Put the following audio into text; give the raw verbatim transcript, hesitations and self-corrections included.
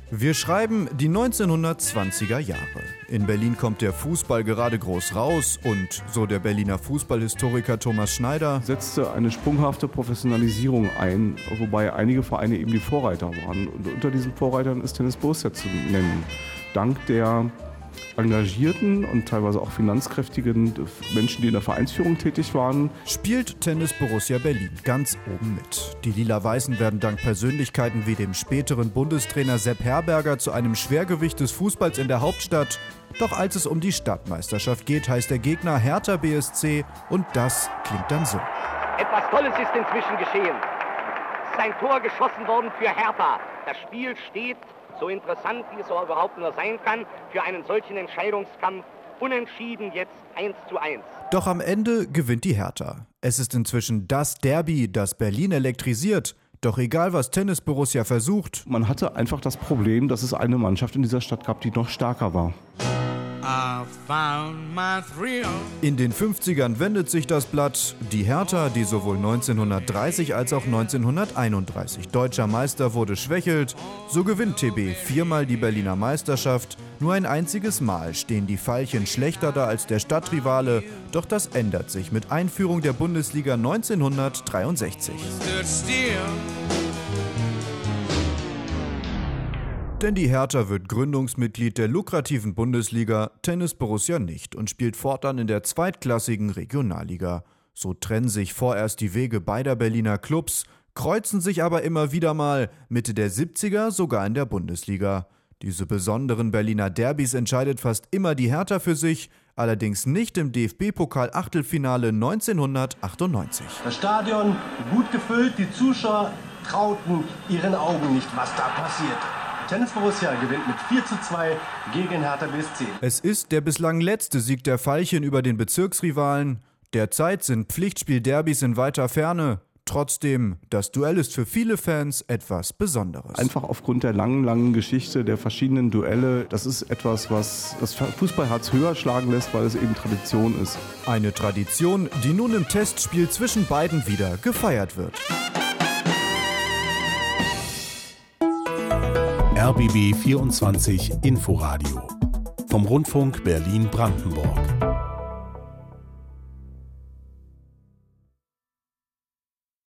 Wir schreiben die neunzehnhundertzwanziger Jahre. In Berlin kommt der Fußball gerade groß raus und, so der Berliner Fußballhistoriker Thomas Schneider, setzte eine sprunghafte Professionalisierung ein, wobei einige Vereine eben die Vorreiter waren. Und unter diesen Vorreitern ist Tennis Borussia zu nennen. Dank der engagierten und teilweise auch finanzkräftigen Menschen, die in der Vereinsführung tätig waren, spielt Tennis Borussia Berlin ganz oben mit. Die Lila-Weißen werden dank Persönlichkeiten wie dem späteren Bundestrainer Sepp Herberger zu einem Schwergewicht des Fußballs in der Hauptstadt. Doch als es um die Stadtmeisterschaft geht, heißt der Gegner Hertha B S C und das klingt dann so. Etwas Tolles ist inzwischen geschehen. Es ist ein Tor geschossen worden für Hertha. Das Spiel steht, so interessant wie es überhaupt nur sein kann, für einen solchen Entscheidungskampf unentschieden jetzt eins zu eins. Doch am Ende gewinnt die Hertha. Es ist inzwischen das Derby, das Berlin elektrisiert. Doch egal, was Tennis Borussia versucht, man hatte einfach das Problem, dass es eine Mannschaft in dieser Stadt gab, die noch stärker war. In den fünfzigern wendet sich das Blatt. Die Hertha, die sowohl neunzehnhundertdreißig als auch neunzehnhunderteinunddreißig deutscher Meister wurde, schwächelt. So gewinnt T B viermal die Berliner Meisterschaft. Nur ein einziges Mal stehen die Veilchen schlechter da als der Stadtrivale. Doch das ändert sich mit Einführung der Bundesliga neunzehnhundertdreiundsechzig. Denn die Hertha wird Gründungsmitglied der lukrativen Bundesliga, Tennis Borussia nicht und spielt fortan in der zweitklassigen Regionalliga. So trennen sich vorerst die Wege beider Berliner Clubs, kreuzen sich aber immer wieder mal, Mitte der siebziger sogar in der Bundesliga. Diese besonderen Berliner Derbys entscheidet fast immer die Hertha für sich, allerdings nicht im D F B-Pokal-Achtelfinale neunzehnhundertachtundneunzig. Das Stadion gut gefüllt, die Zuschauer trauten ihren Augen nicht, was da passiert. Tennis Borussia gewinnt mit vier zu zwei gegen Hertha B S C. Es ist der bislang letzte Sieg der Veilchen über den Bezirksrivalen. Derzeit sind Pflichtspiel-Derbys in weiter Ferne. Trotzdem, das Duell ist für viele Fans etwas Besonderes. Einfach aufgrund der langen, langen Geschichte der verschiedenen Duelle. Das ist etwas, was das Fußballherz höher schlagen lässt, weil es eben Tradition ist. Eine Tradition, die nun im Testspiel zwischen beiden wieder gefeiert wird. R B B vierundzwanzig Inforadio vom Rundfunk Berlin-Brandenburg.